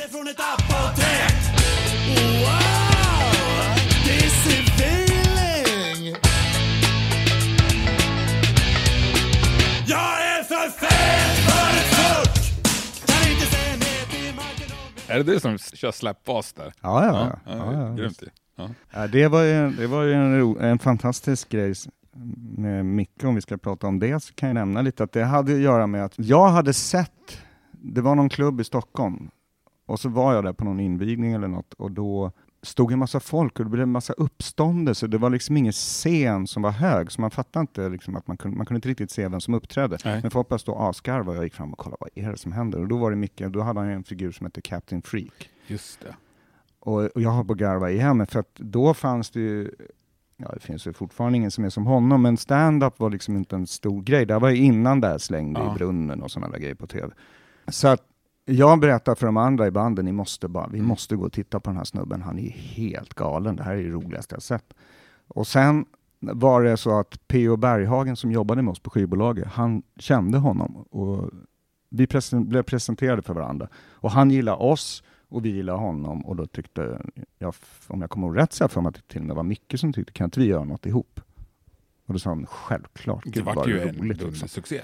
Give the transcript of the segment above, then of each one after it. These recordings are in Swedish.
Eller från ett apotek. Wow, this is feeling. Jag är för fet för ett fuck. Kan inte säga ner till marken om. Är det du som kör släppbas där? Ja. Grymt. Ja. Ja, det var ju en fantastisk grej med Micke. Om vi ska prata om det så kan jag nämna lite att det hade att göra med att jag hade sett, det var någon klubb i Stockholm och så var jag där på någon invigning eller något och då stod en massa folk och det blev en massa uppståndelse. Det var liksom ingen scen som var hög så man fattade inte liksom att man kunde inte riktigt se vem som uppträdde. Nej. Men folk bara stod och asgarva och jag gick fram och kollade vad är det som händer och då var det Micke, då hade han en figur som hette Captain Freak. Just det. Och jag har på garva igen för att då fanns det ju, ja det finns ju fortfarande ingen som är som honom, men stand-up var liksom inte en stor grej. Det var ju innan där slängde i brunnen och sådana där grejer på tv. Så att jag berättar för de andra i banden, vi måste gå och titta på den här snubben, han är helt galen, det här är det roligaste jag sett. Och sen var det så att P.O. Berghagen som jobbade med oss på skivbolaget, han kände honom och vi blev presenterade för varandra. Och han gillade oss och vi gillade honom och då tyckte jag, om jag kommer ihåg rätt så för mig att det till och med var Micke som tyckte, kan inte vi göra något ihop? Och då sa han, självklart. Det var ju roligt, en succé.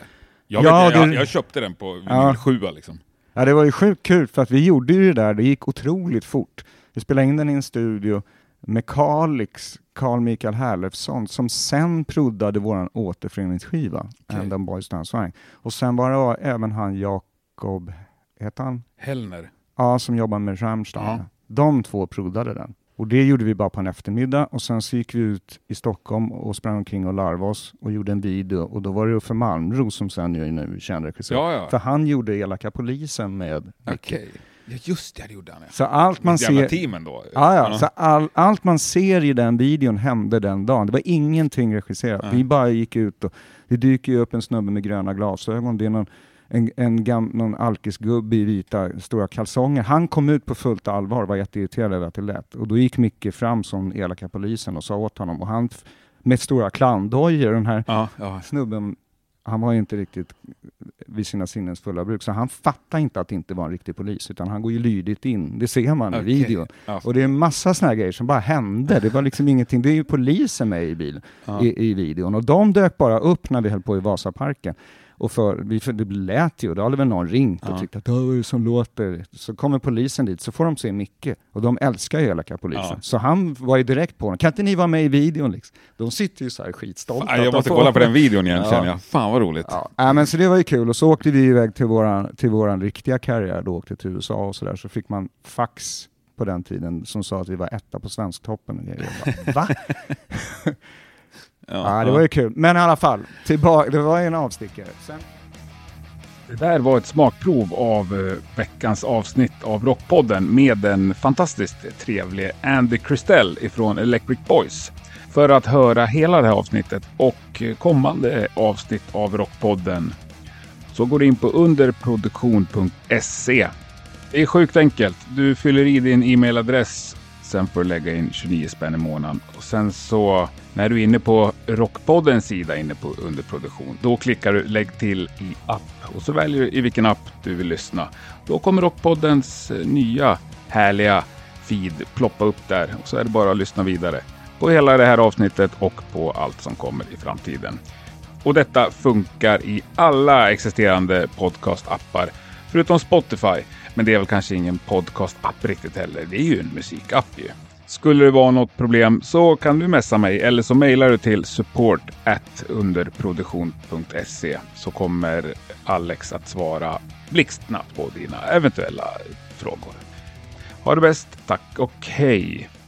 Jag köpte den på vinyl 7 liksom. Ja, det var ju sjukt kul för att vi gjorde ju det där, det gick otroligt fort. Vi spelade in den i en studio med Carl Michael Herlefsson som sen proddade våran återföreningsskiva, And the Boys Dance Swing. Och sen var det även han Jakob, heter han? Hellner. Ja, som jobbar med Rammstein. Ja. De två proddade den. Och det gjorde vi bara på en eftermiddag. Och sen så gick vi ut i Stockholm och sprang omkring och larvade oss och gjorde en video. Och då var det Uffe Malmros som sen är nu känd regissör. Ja. För han gjorde Elaka polisen med... Okej. Ja, just det gjorde han. Ja. Så allt man ser... teamen då. Ja. Så allt man ser i den videon hände den dagen. Det var ingenting regisserat. Vi bara gick ut och... Det dyker ju upp en snubbe med gröna glasögon. Det är någon alkisgubbe i vita stora kalsonger. Han kom ut på fullt allvar och var jätteirriterad över att det lät. Och då gick Micke fram som Elaka polisen och sa åt honom. Och han med stora klandojor, den här snubben, han var ju inte riktigt vid sina sinnens fulla bruk. Så han fattar inte att det inte var en riktig polis. Utan han går ju lydigt in. Det ser man i videon. Och det är en massa såna här grejer som bara hände. Det var liksom ingenting. Det är ju polisen med i bilen i videon. Och de dök bara upp när vi höll på i Vasaparken. Och det lät ju, då hade väl någon ringt och tyckte att det är som låter. Så kommer polisen dit, så får de se Micke. Och de älskar ju Elaka polisen. Så han var ju direkt på honom. Kan inte ni vara med i videon liksom? De sitter ju så här skitstolta. Jag måste kolla på den videon igen känner jag. Fan vad roligt. Ja, men så det var ju kul. Och så åkte vi iväg till våran riktiga karriär. Då åkte till USA och sådär. Så fick man fax på den tiden som sa att vi var etta på Svensktoppen. Och jag bara, va? Ja, det var ju kul. Men i alla fall, det var en avstickare. Det där var ett smakprov av veckans avsnitt av Rockpodden med den fantastiskt trevlige Andy Christell ifrån Electric Boys. För att höra hela det här avsnittet och kommande avsnitt av Rockpodden så går du in på underproduktion.se. Det är sjukt enkelt. Du fyller i din e-mailadress, sen får du lägga in 29 spänn i månaden. Och sen så när du är inne på Rockpoddens sida inne på underproduktion, då klickar du lägg till i app och så väljer du i vilken app du vill lyssna. Då kommer Rockpoddens nya härliga feed ploppa upp där och så är det bara att lyssna vidare på hela det här avsnittet och på allt som kommer i framtiden. Och detta funkar i alla existerande podcast-appar förutom Spotify. Men det är väl kanske ingen podcast-app riktigt heller. Det är ju en musikapp ju. Skulle det vara något problem så kan du messa mig eller så mejlar du till support@underproduktion.se så kommer Alex att svara blixtsnabbt på dina eventuella frågor. Ha det bäst, tack och hej!